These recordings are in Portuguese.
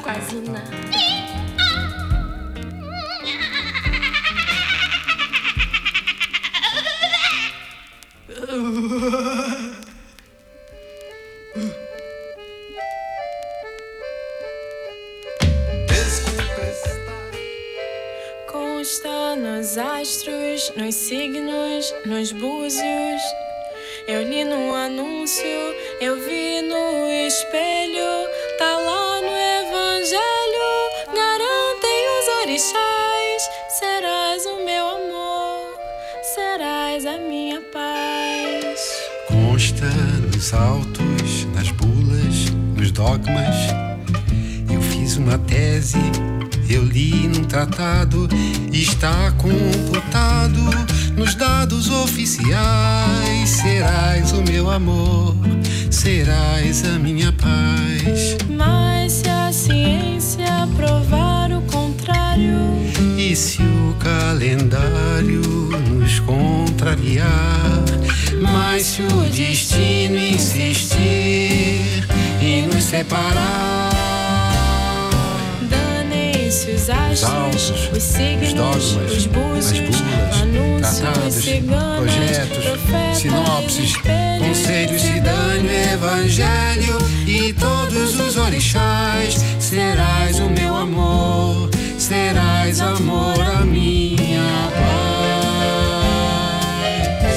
quase nada. Consta nos astros, nos signos, nos búzios. Eu li no anúncio, eu vi no espelho, tá lá no evangelho, garantem os orixás. Serás o meu amor, serás a minha paz. Consta nos autos, nas bulas, nos dogmas. Eu fiz uma tese, eu li num tratado, está computado nos dados oficiais. Serás o meu amor, serás a minha paz. Mas se a ciência provar o contrário, e se o calendário nos contrariar, mas se o destino insistir em nos separar, os astros, os signos, os dogmas, os búzios, anúncios, tratados, ciganos, projetos, profetas, sinopses, espelhos, conselhos, cidânio, evangelho e todos os orixás. Serás o meu amor, serás amor a minha paz.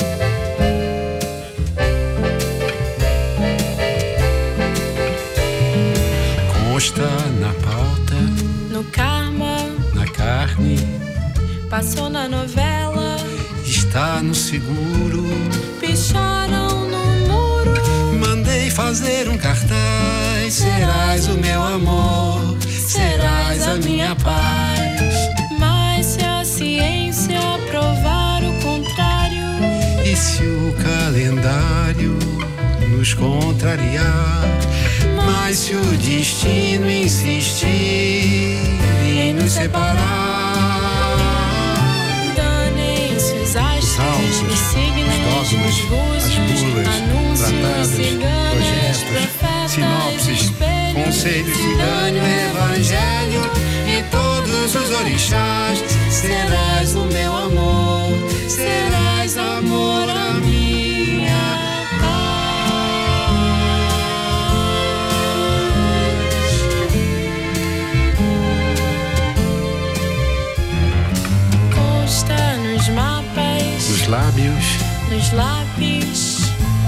Consta na pauta, no karma, na carne, passou na novela, está no seguro, picharam no muro. Mandei fazer um cartaz. Serás o meu amor, serás a minha paz. Mas se a ciência provar o contrário, e se o calendário nos contrariar, mas se o destino insistir em nos separar, danem-se os astros, os signos, dogmas, os búzios, bulas, anúncios, tratados, ciganos, projetos, profetas, sinopses, espelhos, conselhos, cidânio, evangelho e todos os orixás. Serás o meu amor, serás amor a minha paz. Consta nos mapas, Nos lábios, nos lápis,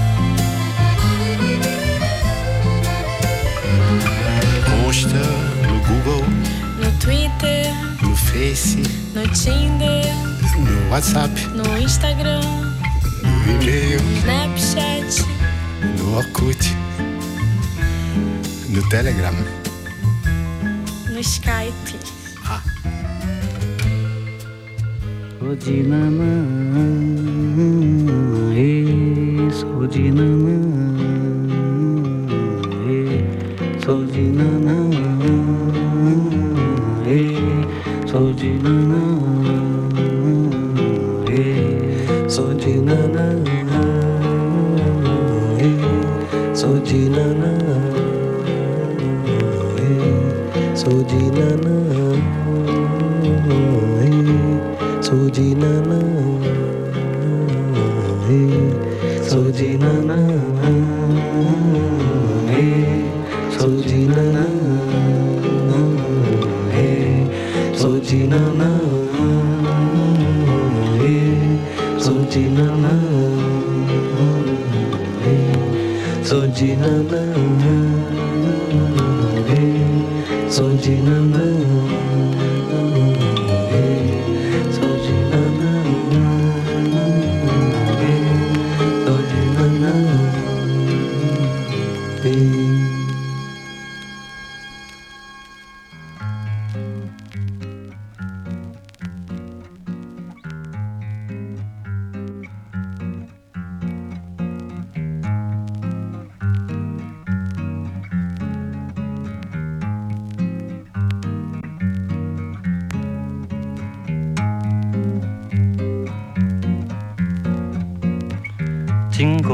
consta no Google, no Twitter, no Face, no Tinder, no WhatsApp, no Instagram, no e-mail, Snapchat, no Orkut, no Telegram. no Skype. Sodinana, sodinana, sodinana, sodinana, sodinana, sodinana, sodinana. Sodinana, sodinana, sodinana, sodinana, sodinana, sodinana, sodinana.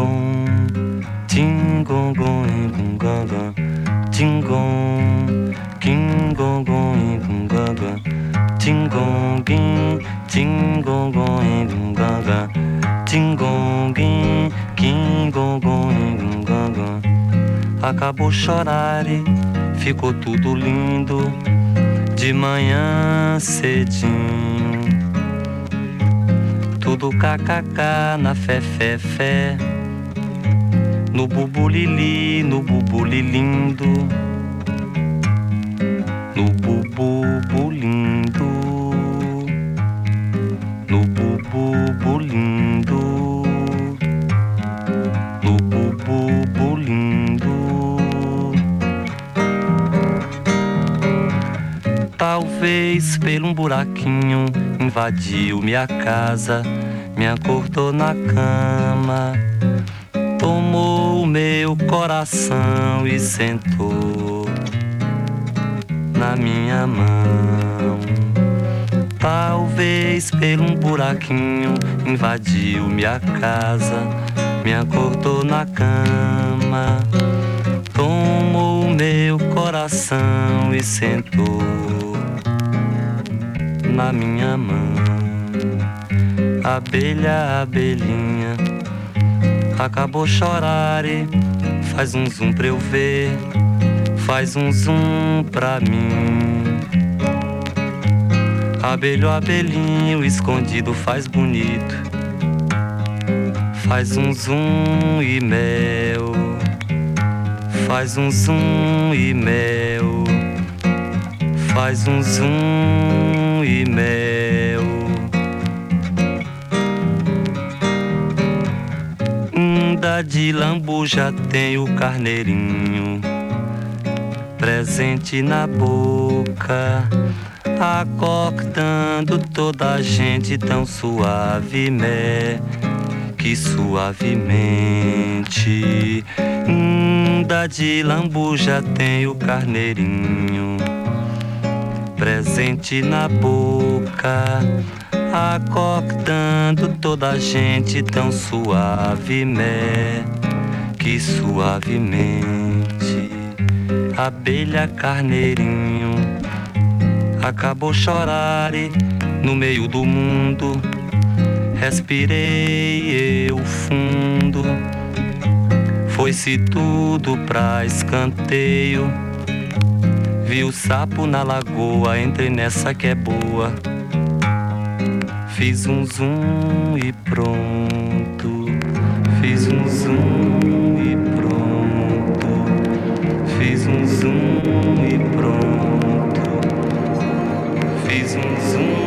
진공 진공공 공가가 진공 Tingonguim, tingongon, gungangan. Tingonguim, quingongon, gungangan. Acabou chorar e ficou tudo lindo de manhã cedinho. Tudo kkk na fé, fé, fé. No bubulili, no bubulilindo. No bububulindo. No bububulindo. No bububulindo. Talvez por um buraquinho invadiu minha casa, me acordou na cama, tomou o meu coração e sentou na minha mão. Talvez por um buraquinho invadiu minha casa, me acordou na cama, tomou o meu coração e sentou na minha mão. Abelha, abelhinha, acabou chorar e faz um zoom pra eu ver, faz um zoom pra mim. Abelho, abelhinho, escondido faz bonito, faz um zoom e mel, faz um zoom e mel, faz um zoom e mel. De lambuja tem o carneirinho presente na boca, acordando toda a gente tão suavemente, que suavemente. De lambuja tem o carneirinho presente na boca, acordando toda a gente tão suavemente, que suavemente. Abelha, carneirinho, acabou chorar e no meio do mundo respirei eu fundo. Foi-se tudo pra escanteio, vi o sapo na lagoa, entrei nessa que é boa. Fiz um zoom e pronto, fiz um zoom e pronto, fiz um zoom e pronto, fiz um zoom.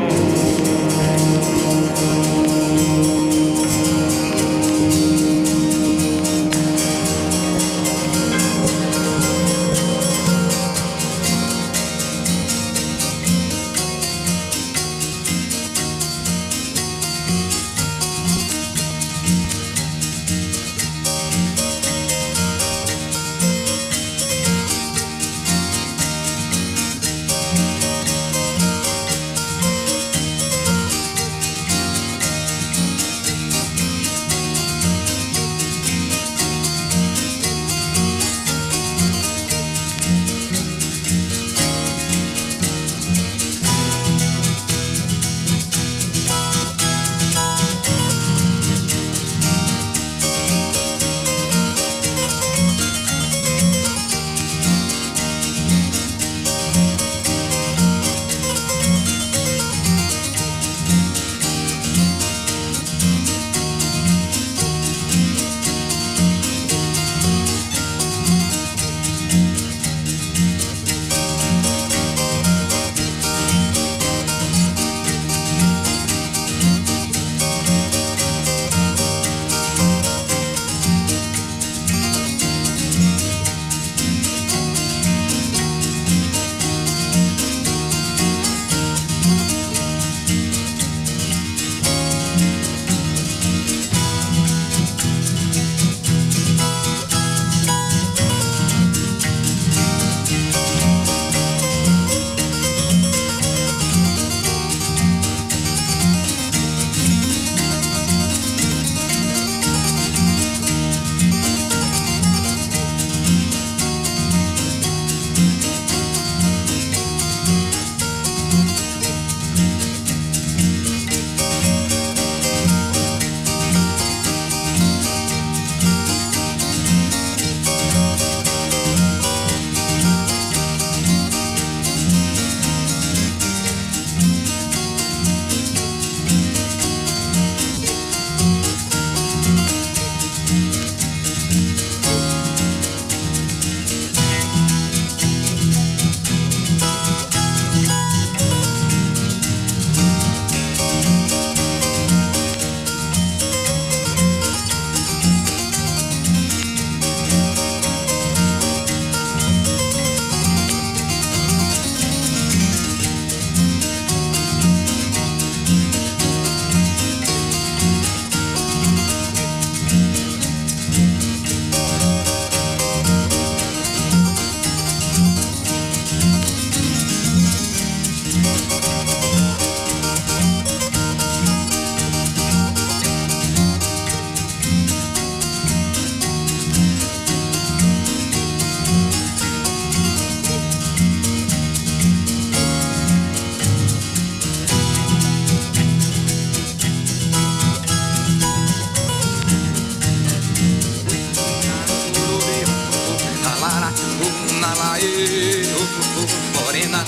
Aê, morena,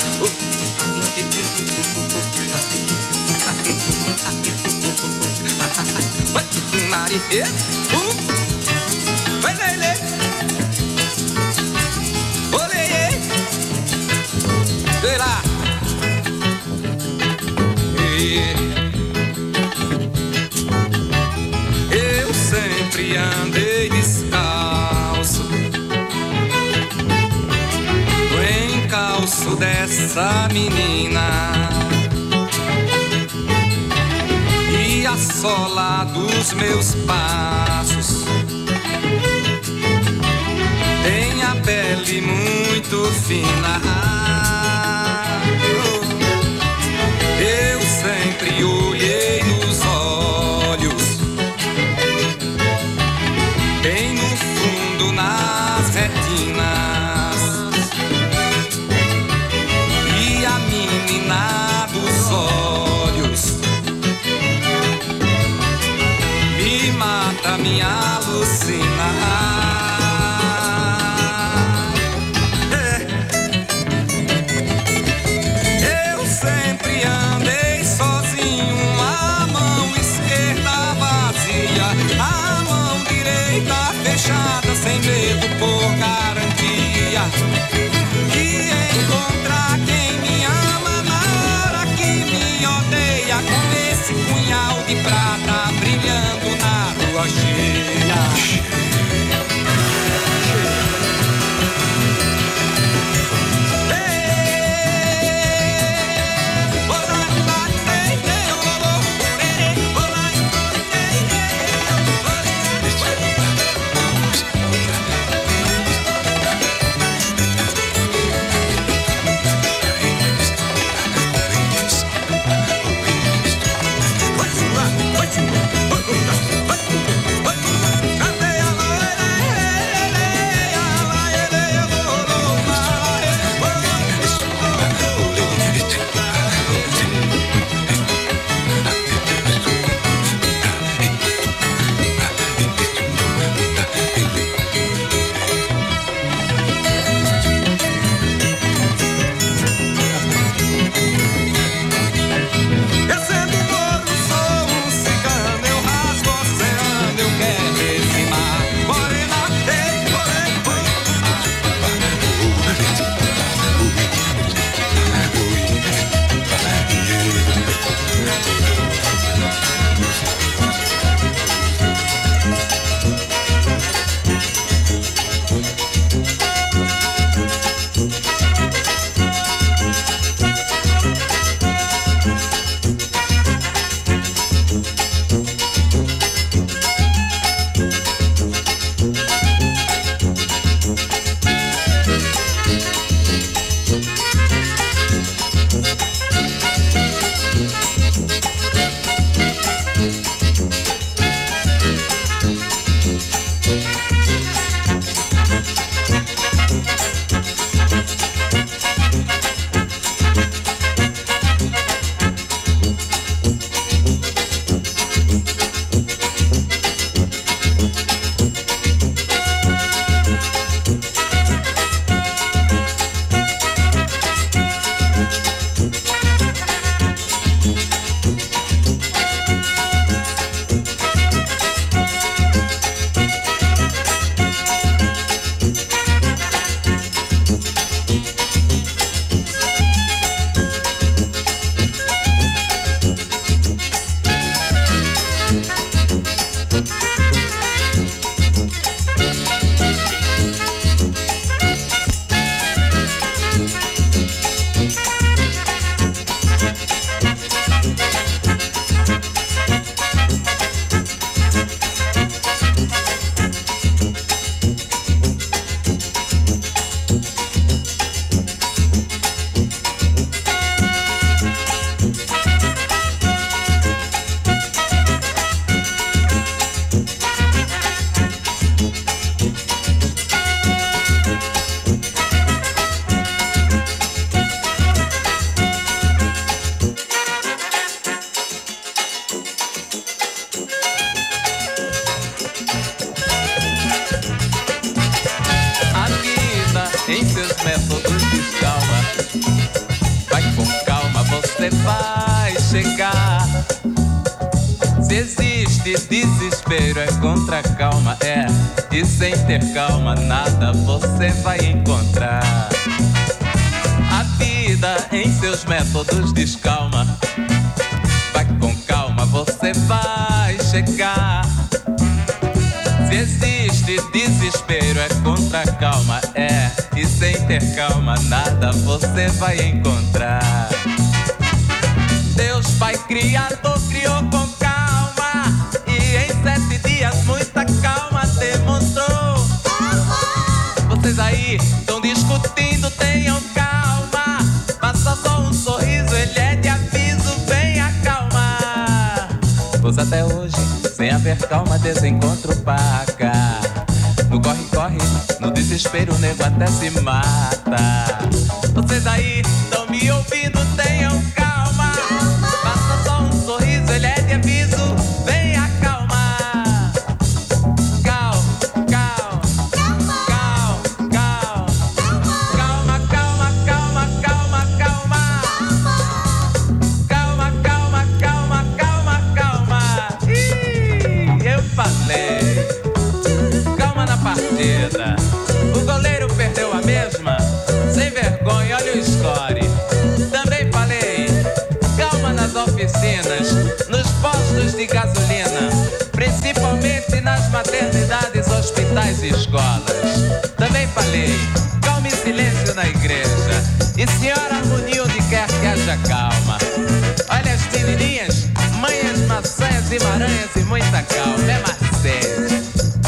Maria, vai lele, olê, será? Eu sempre andei descalço, no encalço dessa menina, e a sola dos meus passos tem a pele muito fina. Eu sempre olhei nos olhos, bem no fundo nas retinas, e a menina dos olhos me mata, me alucina. métodos, descalma. Vai com calma, você vai chegar. Se existe desespero é contra a calma, é. E sem ter calma nada você vai encontrar. A vida em seus métodos, descalma. Vai com calma, você vai chegar. Se existe desespero é contra a calma, é. E sem ter calma nada você vai encontrar. Deus Pai Criador criou com calma, e em 7 dias muita calma demonstrou. Vocês aí estão discutindo, tenham calma. Passa só um sorriso, ele é de aviso, venha calma. Pois até hoje, sem haver calma, desencontro paca. No corre-corre, no desespero, o nego até se mata. Vocês aí estão me ouvindo, tenham calma. Passa só um sorriso, ele é de aviso, venha calma. Calma, calma, calma, calma, calma, calma, calma, calma. Calma, calma, calma, calma, calma. Ih, eu falei. Calma na partida. O goleiro perdeu a mesma. Sem vergonha, olha o score. Também falei. Calma nas oficinas, nos postos de gasolina, principalmente nas maternidades, hospitais e escolas. Também falei. Calma e silêncio na igreja. E senhora harmonia onde quer que haja calma. Olha as menininhas, manhas, maçanhas e maranhas e muita calma. É macete.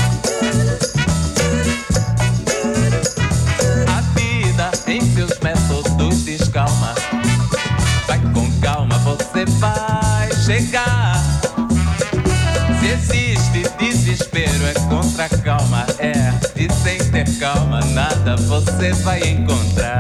A vida em seus métodos, descalma. Vai com calma, você vai chegar. Se existe desespero é contra a calma, é. E sem ter calma nada você vai encontrar.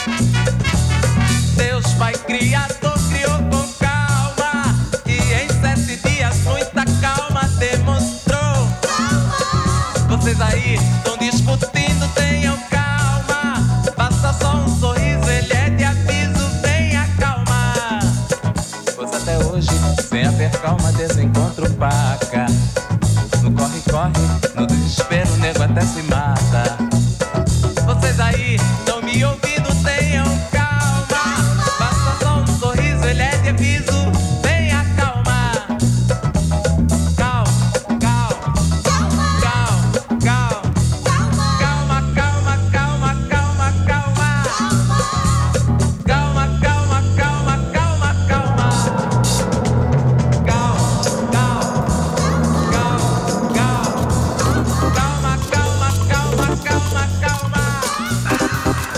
Deus Pai Criador criou com calma, e em 7 dias muita calma demonstrou. Vocês aí estão discutindo, tenham calma. Passa só um sorriso, ele é de aviso, venha calma. Pois até hoje, sem haver calma, desencontro paca. No corre-corre, no desespero, o nego até se mata. Vocês aí estão me ouvindo, tenham calma. Passa só um sorriso, ele é de aviso, venha calma. Calma, calma, calma, calma. Calma, calma, calma, calma, calma. Calma, calma, calma, calma, calma. Calma, calma, calma, calma. Calma, calma, calma, calma, calma.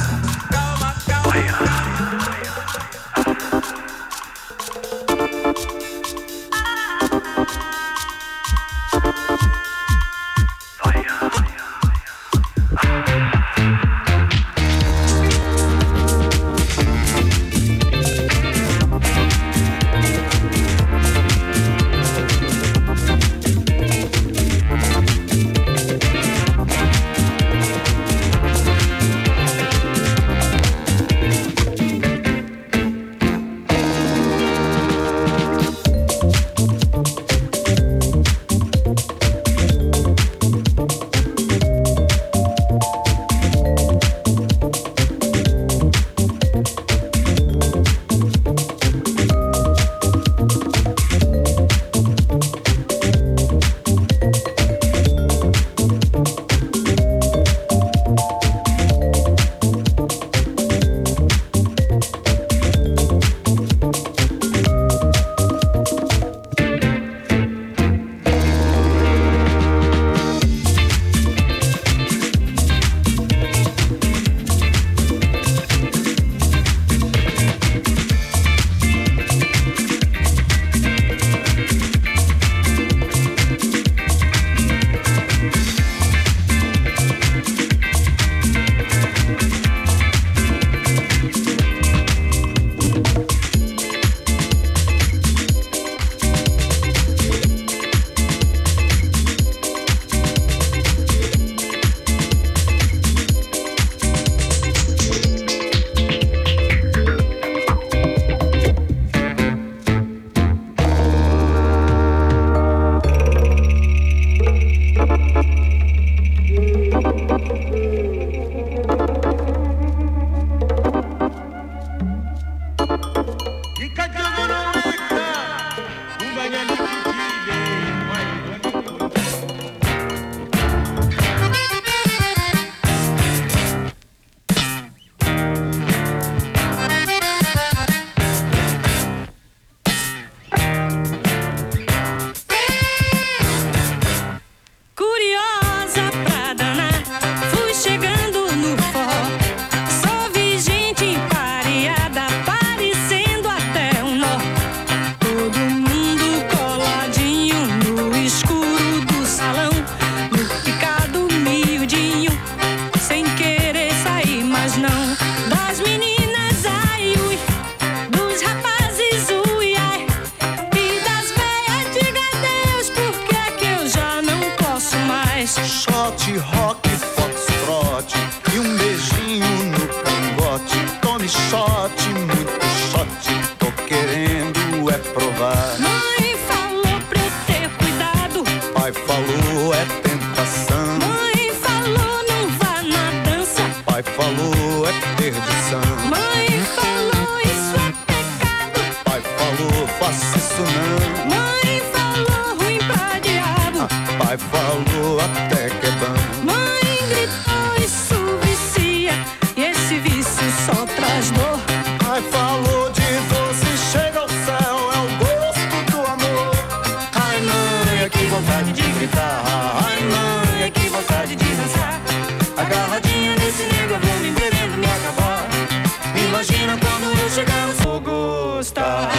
das meninas, ai, ui, dos rapazes, ui, ai, e das veias, diga adeus, porque é que eu já não posso mais. Shot, rock, foxtrot e um beijinho no cangote. Tome shot, muito shot, tô querendo é provar. Mãe falou pra eu ter cuidado, Pai falou é tentação. mãe falou não vá na dança, Pai falou é perdição. mãe falou isso é pecado, Pai falou faça isso não. mãe falou ruim pra diabo, Pai falou até que é bom. mãe gritou isso vicia, e esse vício só traz dor. Pai falou de doce chega ao céu, é o gosto do amor. Ai mãe, que vontade de gritar. Ai mãe, que vontade de dançar. Agarradinha nesse nego eu vou me bebendo, me acabar. Imagina quando eu chegar, eu vou gostar.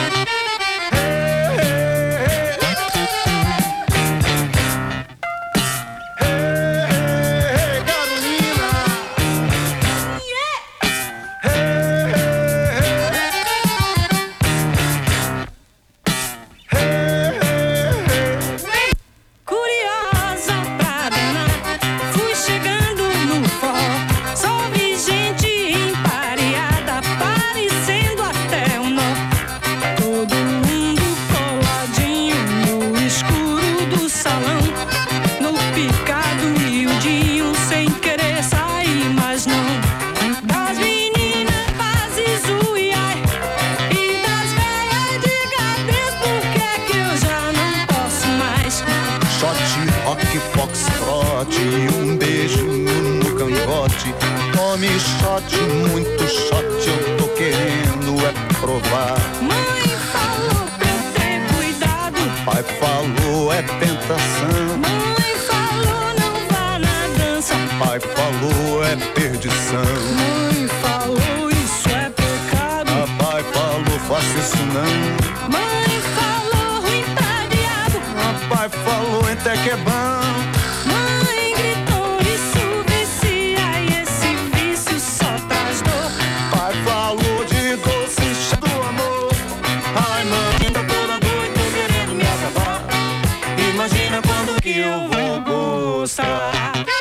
Curiosa pra danar, fui chegando no forró, só vi gente empareada, parecendo até um nó. Todo mundo coladinho no escuro do salão, no picado miudinho, sem querer sair, mas não. Das meninas fazes ui, ai, e das velhas diga adeus, porque é que eu já não posso mais. Shot, rock, foxtrot e um beijinho no cangote. Tome shot, muito shot, eu tô querendo é provar. Mãe falou pra eu ter cuidado, Pai falou é tentação. mãe falou não vá na dança, Pai falou é perdição. mãe falou isso é pecado, Pai falou faça isso não. mãe falou ruim pra diabo, Pai falou até que é bom. mãe gritou isso vicia, e esse vício só traz dor. Pai falou de doce cheio do amor. Ai mãe, tá toda doida, tô querendo me acabar. Imagina quando que eu vou gostar.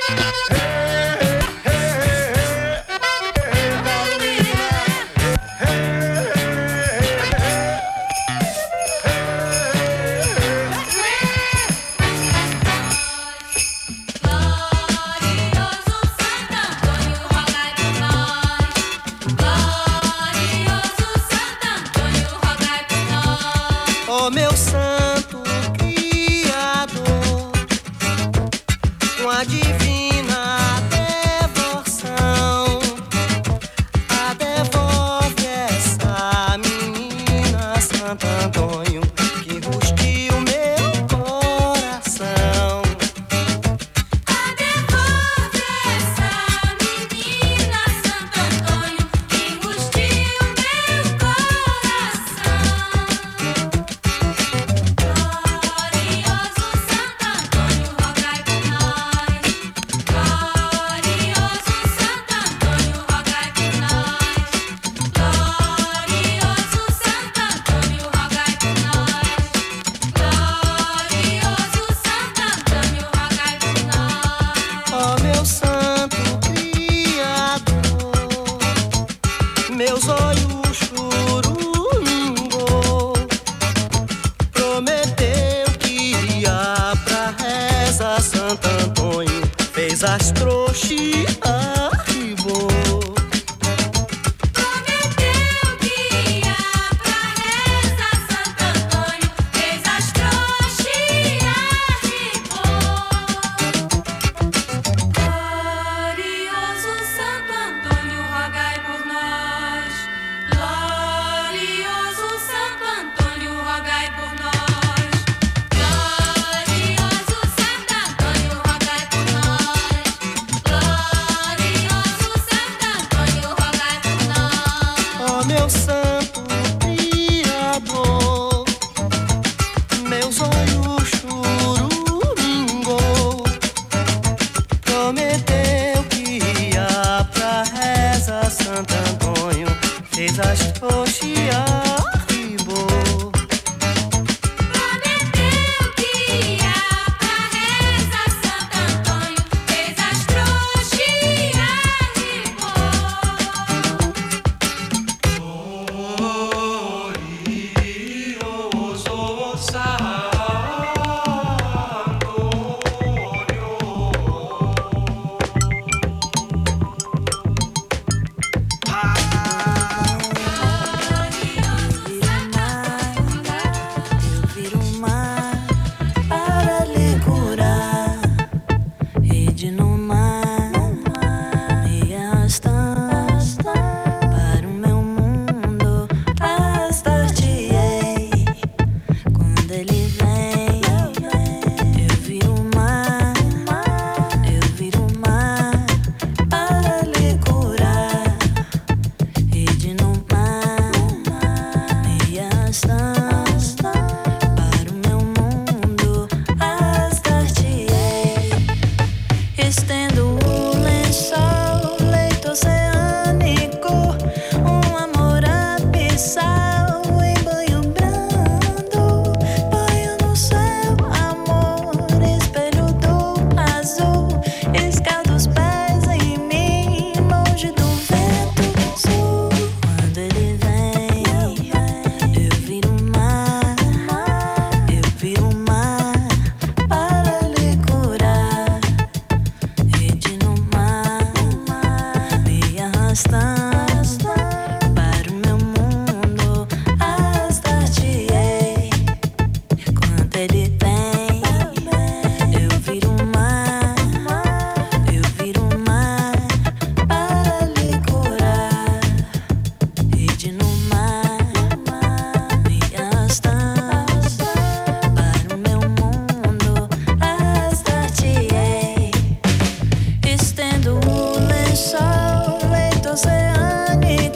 Glorioso Santo Antônio, rogai por nós. Glorioso Santo Antônio, rogai por nós. Ó meu santo Criador, com a divina devoção, devolve essa menina, Santo Antônio, que rustia o meu coração. Devolve essa menina, Santo Antônio, que angustia o meu coração. Glorioso Santo Antônio, rogai por nós. Glorioso Santo Antônio, rogai por nós. Glorioso Santo Antônio, rogai por nós. Glorioso Santo Antônio, rogai por nós. Ó meu santo Criador, meus olhos churungou, prometeu que ia pra reza, Santo Antônio fez as trouxas e arribou. Prometeu que ia pra reza, Santo Antônio fez as trouxas e arribou. Glorioso Santo Antônio, rogai por nós. Glorioso Santo Antônio, rogai por nós. Glorioso Santo Antônio, rogai por nós. Antônio fez as trouxias.